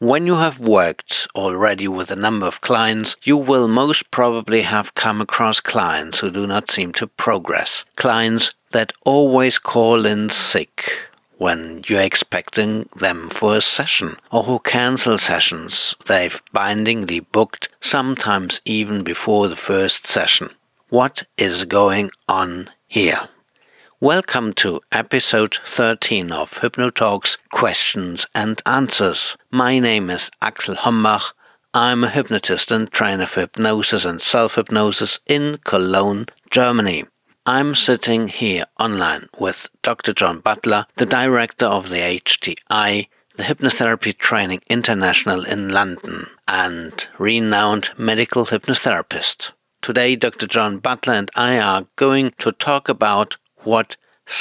When you have worked already with a number of clients, you will most probably have come across clients who do not seem to progress. Clients that always call in sick when you're expecting them for a session, or who cancel sessions they've bindingly booked, sometimes even before the first session. What is going on here? Welcome to episode 13 of HypnoTalks Questions and Answers. My name is Axel Hombach. I'm a hypnotist and trainer for hypnosis and self-hypnosis in Cologne, Germany. I'm sitting here online with Dr. John Butler, the director of the HTI, the Hypnotherapy Training International in London, and renowned medical hypnotherapist. Today, Dr. John Butler and I are going to talk about what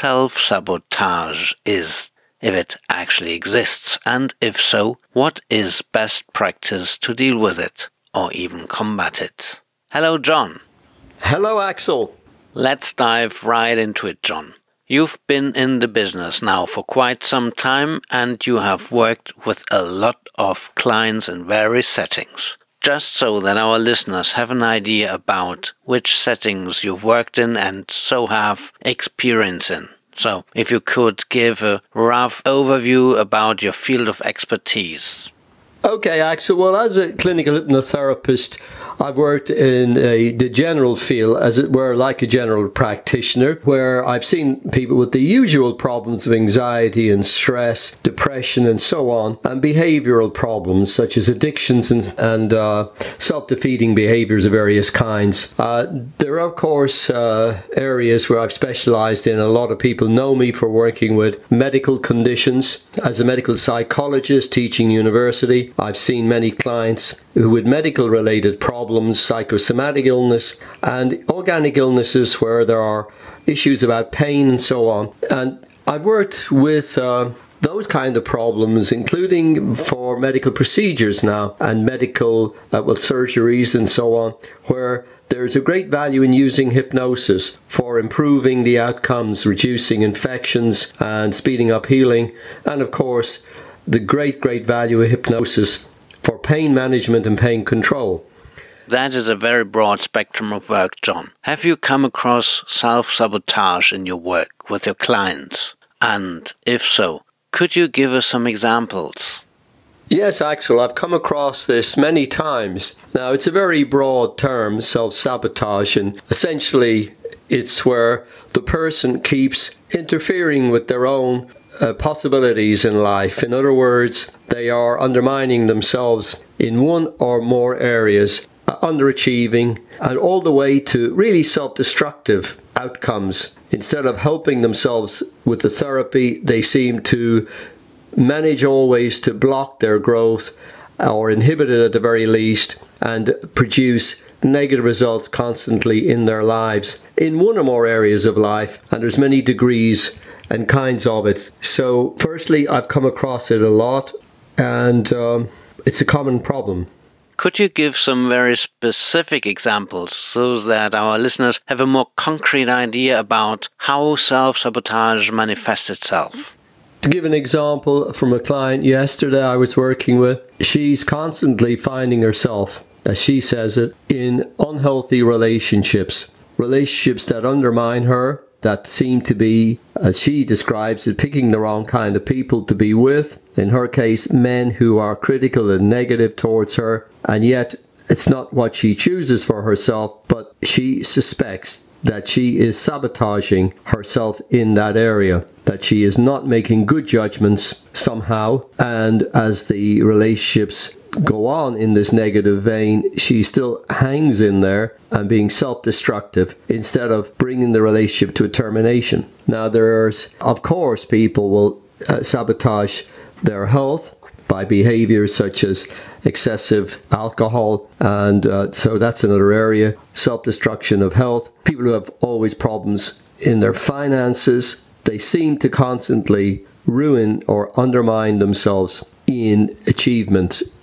self-sabotage is, if it actually exists, and if so, what is best practice to deal with it, or even combat it. Hello, John. Hello, Axel. Let's dive right into it, John. You've been in the business now for quite some time, and you have worked with a lot of clients in various settings. Just so that our listeners have an idea about which settings you've worked in and so have experience in. So, if you could give a rough overview about your field of expertise. Okay, Axel. Well, as a clinical hypnotherapist, I've worked in the general field, as it were, like a general practitioner, where I've seen people with the usual problems of anxiety and stress, depression and so on, and behavioral problems such as addictions and self-defeating behaviors of various kinds. There are, of course, areas where I've specialized in. A lot of people know me for working with medical conditions. As a medical psychologist teaching university, I've seen many clients who with medical-related problems, psychosomatic illness, and organic illnesses where there are issues about pain and so on. And I've worked with those kind of problems, including for medical procedures now and medical surgeries and so on, where there's a great value in using hypnosis for improving the outcomes, reducing infections and speeding up healing, and of course the great value of hypnosis for pain management and pain control. That is a very broad spectrum of work, John. Have you come across self-sabotage in your work with your clients? And if so, could you give us some examples? Yes, Axel, I've come across this many times. Now, it's a very broad term, self-sabotage, and essentially it's where the person keeps interfering with their own possibilities in life. In other words, they are undermining themselves in one or more areas, underachieving, and all the way to really self-destructive outcomes. Instead of helping themselves with the therapy, they seem to manage always to block their growth or inhibit it at the very least, and produce negative results constantly in their lives in one or more areas of life, and there's many degrees and kinds of it. So firstly, I've come across it a lot, and it's a common problem. Could you give some very specific examples so that our listeners have a more concrete idea about how self-sabotage manifests itself? To give an example from a client yesterday I was working with, she's constantly finding herself, as she says it, in unhealthy relationships that undermine her, that seem to be, as she describes it, picking the wrong kind of people to be with. In her case, men who are critical and negative towards her, and yet it's not what she chooses for herself, but she suspects that she is sabotaging herself in that area, that she is not making good judgments somehow, and as the relationships go on in this negative vein, she still hangs in there and being self-destructive instead of bringing the relationship to a termination. Now, there's, of course, people will sabotage their health by behaviors such as excessive alcohol, and so that's another area. Self-destruction of health. People who have always problems in their finances, they seem to constantly ruin or undermine themselves in achievement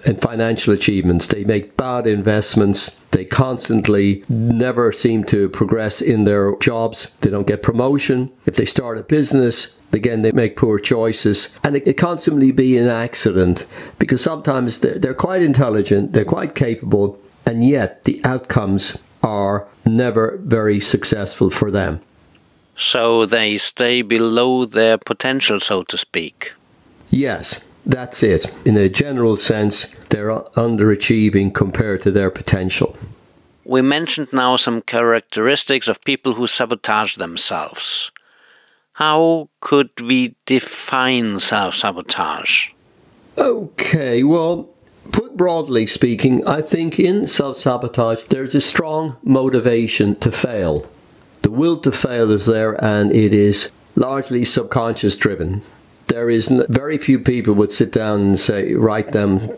in financial achievements. They make bad investments. They constantly never seem to progress in their jobs. They don't get promotion. If they start a business, again, they make poor choices. And it constantly be an accident, because sometimes they're quite intelligent, they're quite capable, and yet the outcomes are never very successful for them. So they stay below their potential, so to speak. Yes, that's it. In a general sense, they're underachieving compared to their potential. We mentioned now some characteristics of people who sabotage themselves. How could we define self-sabotage? Okay, well, put broadly speaking, I think in self-sabotage there's a strong motivation to fail. The will to fail is there, and it is largely subconscious driven. There is very few people would sit down and say, write down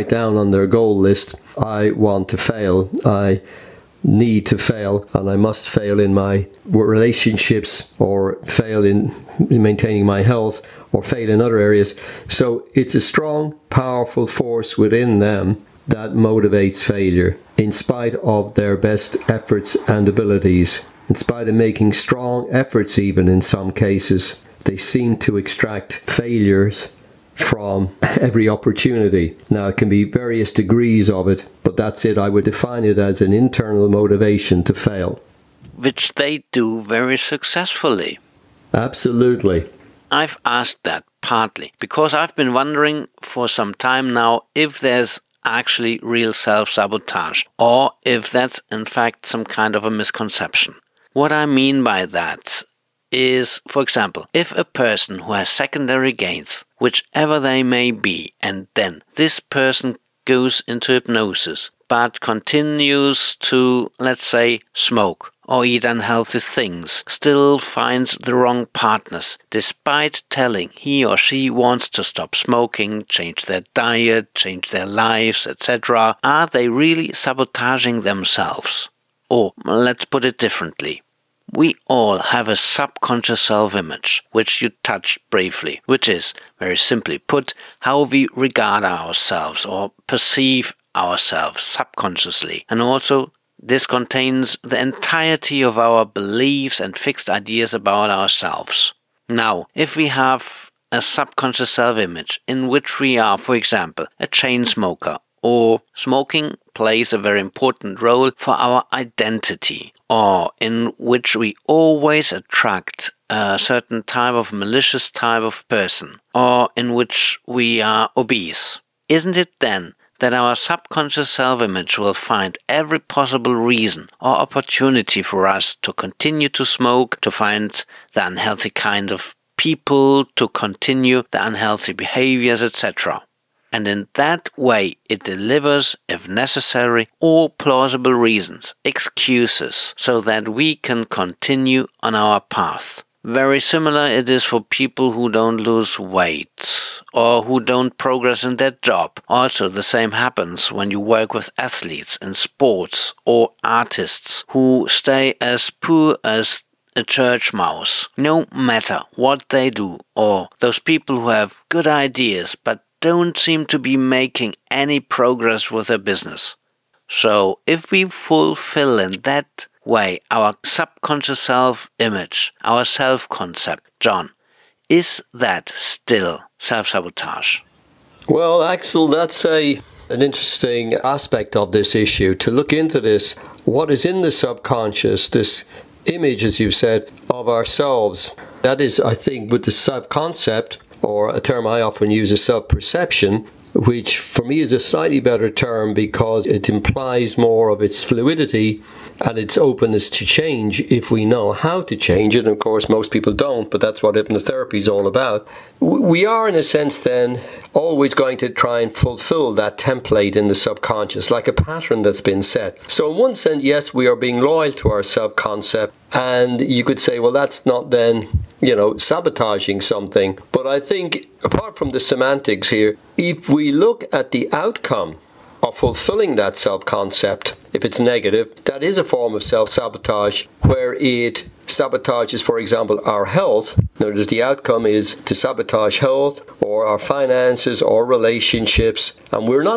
on their goal list, I want to fail, I need to fail, and I must fail in my relationships, or fail in maintaining my health, or fail in other areas. So it's a strong, powerful force within them that motivates failure, in spite of their best efforts and abilities. In spite of making strong efforts, even in some cases, they seem to extract failures from every opportunity. Now, it can be various degrees of it, but that's it. I would define it as an internal motivation to fail. Which they do very successfully. Absolutely. I've asked that partly because I've been wondering for some time now if there's actually real self-sabotage, or if that's in fact some kind of a misconception. What I mean by that is, for example, if a person who has secondary gains, whichever they may be, and then this person goes into hypnosis, but continues to, let's say, smoke or eat unhealthy things, still finds the wrong partners, despite telling he or she wants to stop smoking, change their diet, change their lives, etc., are they really sabotaging themselves? Or, let's put it differently. We all have a subconscious self-image, which you touched briefly, which is, very simply put, how we regard ourselves or perceive ourselves subconsciously. And also, this contains the entirety of our beliefs and fixed ideas about ourselves. Now, if we have a subconscious self-image in which we are, for example, a chain smoker, or smoking plays a very important role for our identity, or in which we always attract a certain type of malicious type of person, or in which we are obese, isn't it then that our subconscious self-image will find every possible reason or opportunity for us to continue to smoke, to find the unhealthy kind of people, to continue the unhealthy behaviors, etc.? And in that way it delivers, if necessary, all plausible reasons, excuses, so that we can continue on our path. Very similar it is for people who don't lose weight or who don't progress in their job. Also the same happens when you work with athletes in sports or artists who stay as poor as a church mouse, no matter what they do, or those people who have good ideas but don't seem to be making any progress with their business. So if we fulfill in that way our subconscious self-image, our self-concept, John, is that still self-sabotage? Well, Axel, that's an interesting aspect of this issue, to look into this. What is in the subconscious, this image, as you said, of ourselves, that is, I think, with the self-concept, or a term I often use is self-perception, which for me is a slightly better term because it implies more of its fluidity and its openness to change if we know how to change it. And of course, most people don't, but that's what hypnotherapy is all about. We are, in a sense, then, always going to try and fulfill that template in the subconscious, like a pattern that's been set. So in one sense, yes, we are being loyal to our self-concept. And you could say, well, that's not then, sabotaging something. But I think, apart from the semantics here, if we look at the outcome of fulfilling that self-concept, if it's negative, that is a form of self-sabotage, where it sabotages, for example, our health. In other words, the outcome is to sabotage health or our finances or relationships, and we're not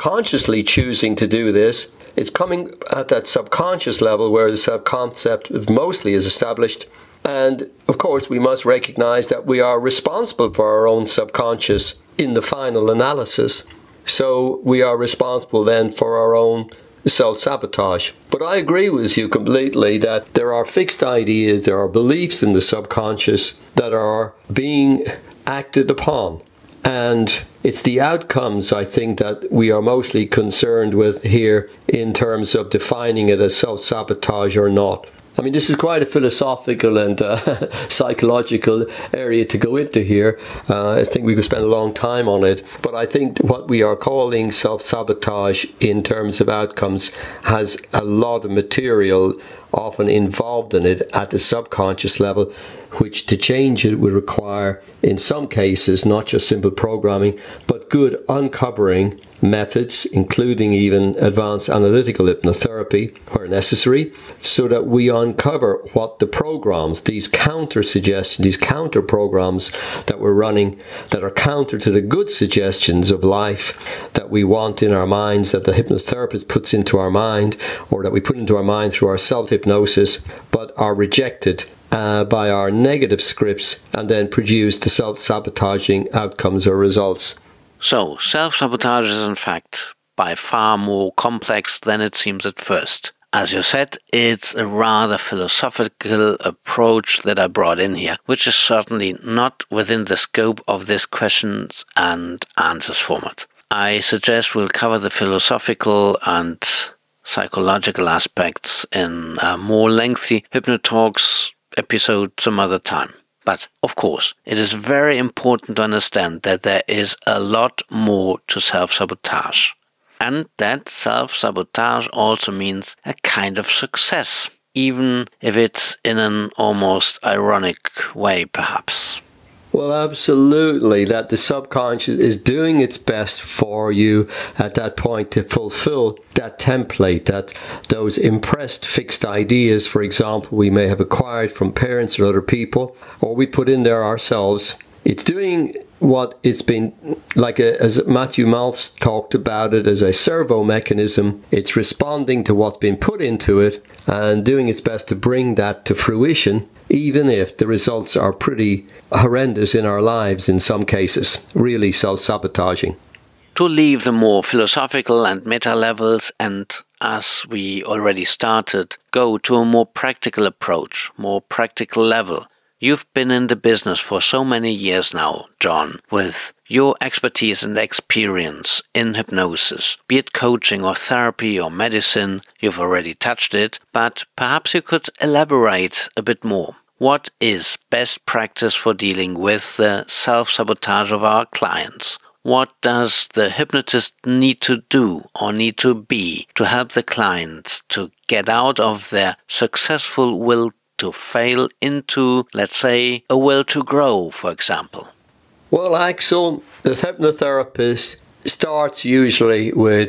consciously choosing to do this. It's coming at that subconscious level where the self-concept mostly is established. And of course, we must recognize that we are responsible for our own subconscious in the final analysis. So we are responsible then for our own self-sabotage. But I agree with you completely that there are fixed ideas, there are beliefs in the subconscious that are being acted upon. And it's the outcomes, I think, that we are mostly concerned with here in terms of defining it as self-sabotage or not. I mean, this is quite a philosophical and psychological area to go into here. I think we could spend a long time on it. But I think what we are calling self-sabotage in terms of outcomes has a lot of material often involved in it at the subconscious level, which to change it would require, in some cases, not just simple programming, but good uncovering methods, including even advanced analytical hypnotherapy where necessary, so that we uncover what the programs, these counter suggestions, these counter programs that we're running that are counter to the good suggestions of life that we want in our minds, that the hypnotherapist puts into our mind, or that we put into our mind through our self-hypnosis, but are rejected by our negative scripts and then produce the self-sabotaging outcomes or results. So, self-sabotage is in fact by far more complex than it seems at first. As you said, it's a rather philosophical approach that I brought in here, which is certainly not within the scope of this questions and answers format. I suggest we'll cover the philosophical and psychological aspects in a more lengthy Hypnotalks episode some other time. But, of course, it is very important to understand that there is a lot more to self-sabotage. And that self-sabotage also means a kind of success, even if it's in an almost ironic way, perhaps. Well, absolutely, that the subconscious is doing its best for you at that point to fulfill that template, that those impressed fixed ideas, for example, we may have acquired from parents or other people, or we put in there ourselves. It's doing what it's been, like as Matthew Maltz talked about it, as a servo mechanism. It's responding to what's been put into it and doing its best to bring that to fruition, even if the results are pretty horrendous in our lives in some cases, really self-sabotaging. To leave the more philosophical and meta levels and, as we already started, go to a more practical approach, more practical level. You've been in the business for so many years now, John, with your expertise and experience in hypnosis, be it coaching or therapy or medicine. You've already touched it, but perhaps you could elaborate a bit more. What is best practice for dealing with the self-sabotage of our clients? What does the hypnotist need to do or need to be to help the clients to get out of their successful will to fail into, let's say, a will to grow, for example? Well, Axel, the hypnotherapist starts usually with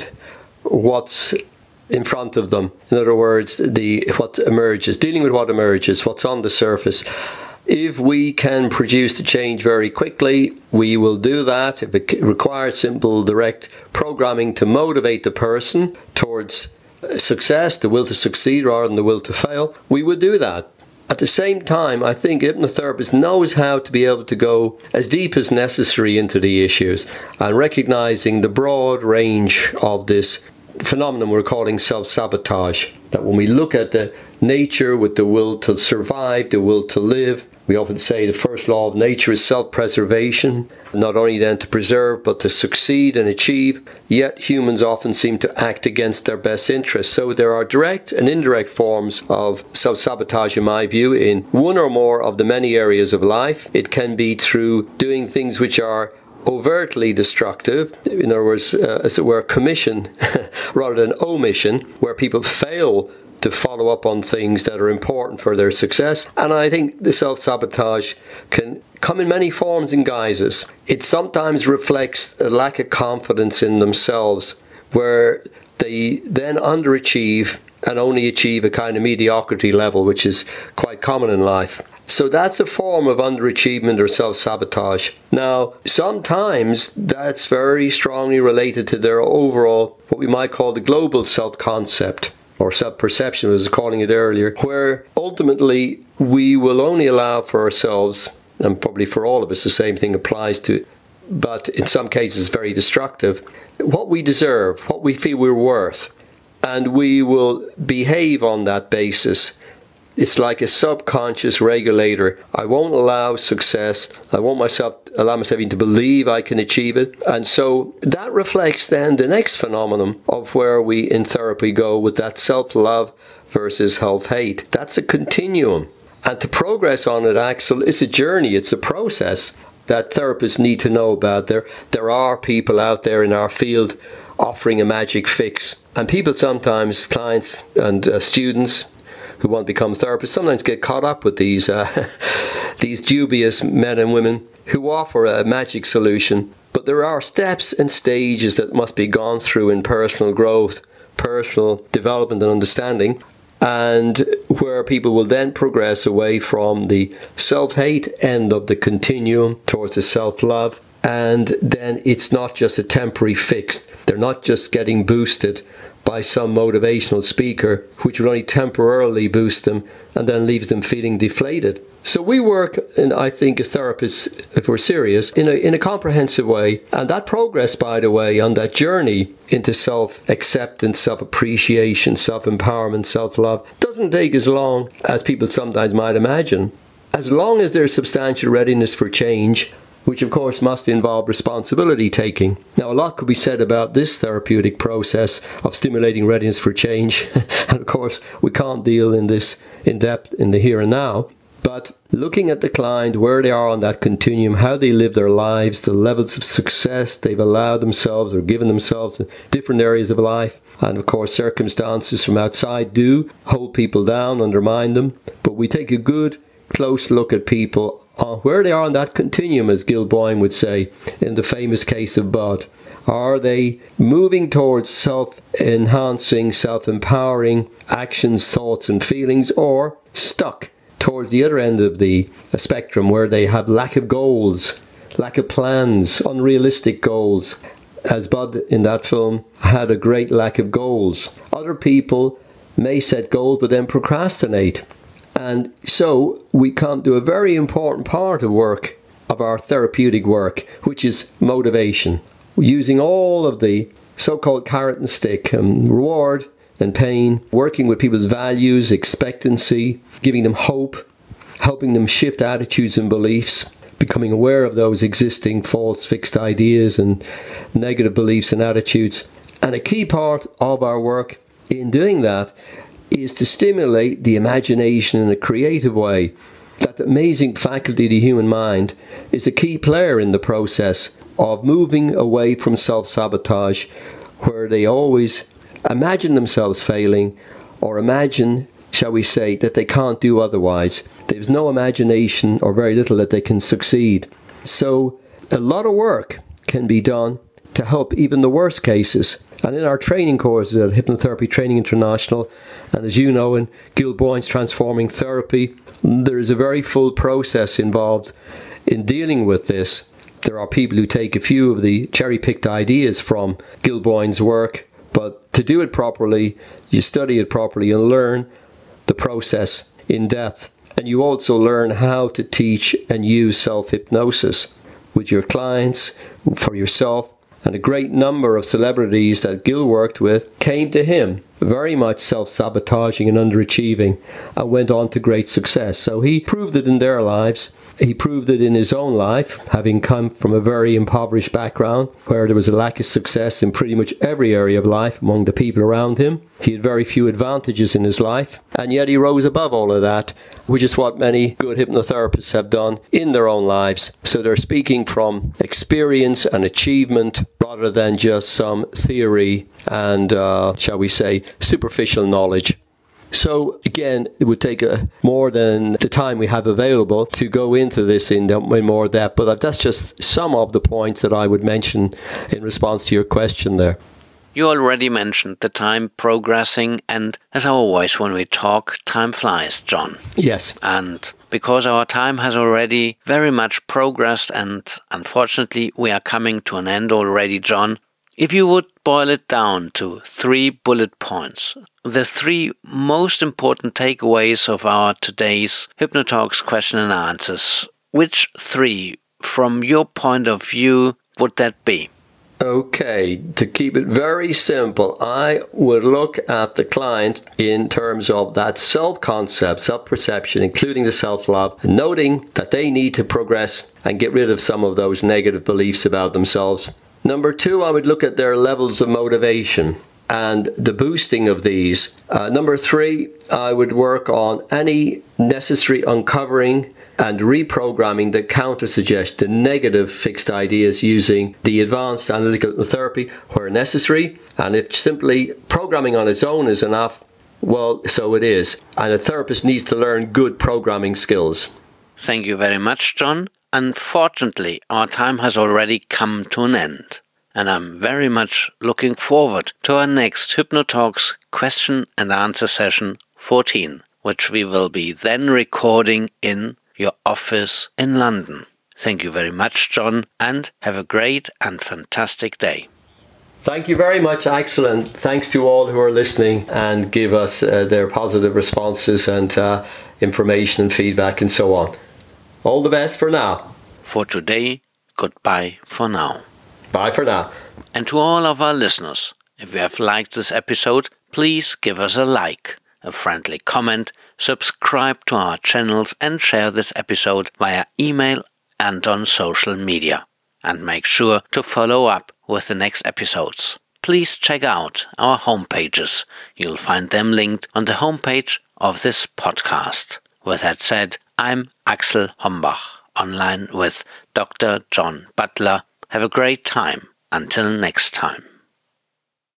what's in front of them. In other words, what emerges, dealing with what emerges, what's on the surface. If we can produce the change very quickly, we will do that. If it requires simple, direct programming to motivate the person towards success, the will to succeed rather than the will to fail, we would do that. At the same time, I think a hypnotherapist knows how to be able to go as deep as necessary into the issues and recognizing the broad range of this phenomenon we're calling self-sabotage. That when we look at the nature with the will to survive, the will to live, we often say the first law of nature is self-preservation, not only then to preserve but to succeed and achieve, yet humans often seem to act against their best interests. So there are direct and indirect forms of self-sabotage in my view in one or more of the many areas of life. It can be through doing things which are overtly destructive, in other words, as it were, commission rather than omission, where people fail to follow up on things that are important for their success. And I think the self-sabotage can come in many forms and guises. It sometimes reflects a lack of confidence in themselves, where they then underachieve and only achieve a kind of mediocrity level, which is quite common in life. So that's a form of underachievement or self-sabotage. Now, sometimes that's very strongly related to their overall, what we might call the global self-concept or self-perception, as I was calling it earlier, where ultimately we will only allow for ourselves, and probably for all of us the same thing applies to, but in some cases very destructive, what we deserve, what we feel we're worth, and we will behave on that basis. It's like a subconscious regulator. I won't allow success. I won't allow myself even to believe I can achieve it. And so that reflects then the next phenomenon of where we in therapy go with that self-love versus self-hate. That's a continuum. And to progress on it, Axel, it's a journey. It's a process that therapists need to know about. There are people out there in our field offering a magic fix. And people sometimes, clients and students who want to become therapists, sometimes get caught up with these dubious men and women who offer a magic solution. But there are steps and stages that must be gone through in personal growth, personal development and understanding, and where people will then progress away from the self-hate end of the continuum towards the self-love. And then it's not just a temporary fix. They're not just getting boosted by some motivational speaker, which will only temporarily boost them and then leaves them feeling deflated. So we work, and I think as therapists, if we're serious, in a comprehensive way. And that progress, by the way, on that journey into self-acceptance, self-appreciation, self-empowerment, self-love, doesn't take as long as people sometimes might imagine. As long as there's substantial readiness for change, which of course must involve responsibility taking. Now, a lot could be said about this therapeutic process of stimulating readiness for change. And of course, we can't deal in this in depth in the here and now. But looking at the client, where they are on that continuum, how they live their lives, the levels of success they've allowed themselves or given themselves in different areas of life. And of course, circumstances from outside do hold people down, undermine them. But we take a good, close look at people where they are on that continuum, as Gil Boyne would say in the famous case of Bud. Are they moving towards self-enhancing, self-empowering actions, thoughts and feelings, or stuck towards the other end of the spectrum where they have lack of goals, lack of plans, unrealistic goals? As Bud in that film had a great lack of goals. Other people may set goals but then procrastinate. And so we come to a very important part of our therapeutic work, which is motivation. Using all of the so-called carrot and stick, reward and pain, working with people's values, expectancy, giving them hope, helping them shift attitudes and beliefs, becoming aware of those existing false fixed ideas and negative beliefs and attitudes. And a key part of our work in doing that is to stimulate the imagination in a creative way. That amazing faculty of the human mind is a key player in the process of moving away from self-sabotage, where they always imagine themselves failing, or imagine, shall we say, that they can't do otherwise. There's no imagination or very little that they can succeed. So a lot of work can be done to help even the worst cases. And in our training courses at Hypnotherapy Training International, and as you know, in Gil Boyne's Transforming Therapy, there is a very full process involved in dealing with this. There are people who take a few of the cherry-picked ideas from Gil Boyne's work, but to do it properly, you study it properly and learn the process in depth. And you also learn how to teach and use self-hypnosis with your clients, for yourself. And a great number of celebrities that Gil worked with came to him very much self-sabotaging and underachieving, and went on to great success. So he proved it in their lives. He proved it in his own life, having come from a very impoverished background where there was a lack of success in pretty much every area of life among the people around him. He had very few advantages in his life, and yet he rose above all of that, which is what many good hypnotherapists have done in their own lives. So they're speaking from experience and achievement rather than just some theory and, shall we say, superficial knowledge. So again, it would take more than the time we have available to go into this in more depth, but that's just some of the points that I would mention in response to your question there. You already mentioned the time progressing, and as always when we talk, time flies, John. Yes. And because our time has already very much progressed and unfortunately we are coming to an end already, John. If you would boil it down to 3 bullet points, the 3 most important takeaways of our today's HypnoTalks question and answers, which 3, from your point of view, would that be? Okay, to keep it very simple, I would look at the client in terms of that self-concept, self-perception, including the self-love, noting that they need to progress and get rid of some of those negative beliefs about themselves. Number 2, I would look at their levels of motivation and the boosting of these. Number 3, I would work on any necessary uncovering and reprogramming that counter-suggest the negative fixed ideas using the advanced analytical hypnotherapy where necessary. And if simply programming on its own is enough, well, so it is. And a therapist needs to learn good programming skills. Thank you very much, John. Unfortunately, our time has already come to an end. And I'm very much looking forward to our next HypnoTalks question and answer session 14, which we will be then recording in your office in London. Thank you very much, John, and have a great and fantastic day. Thank you very much, excellent. Thanks to all who are listening and give us their positive responses and information and feedback and so on. All the best for now. For today, goodbye for now. Bye for now. And to all of our listeners, if you have liked this episode, please give us a like, a friendly comment, subscribe to our channels and share this episode via email and on social media. And make sure to follow up with the next episodes. Please check out our homepages. You'll find them linked on the homepage of this podcast. With that said, I'm Axel Hombach, online with Dr. John Butler. Have a great time. Until next time.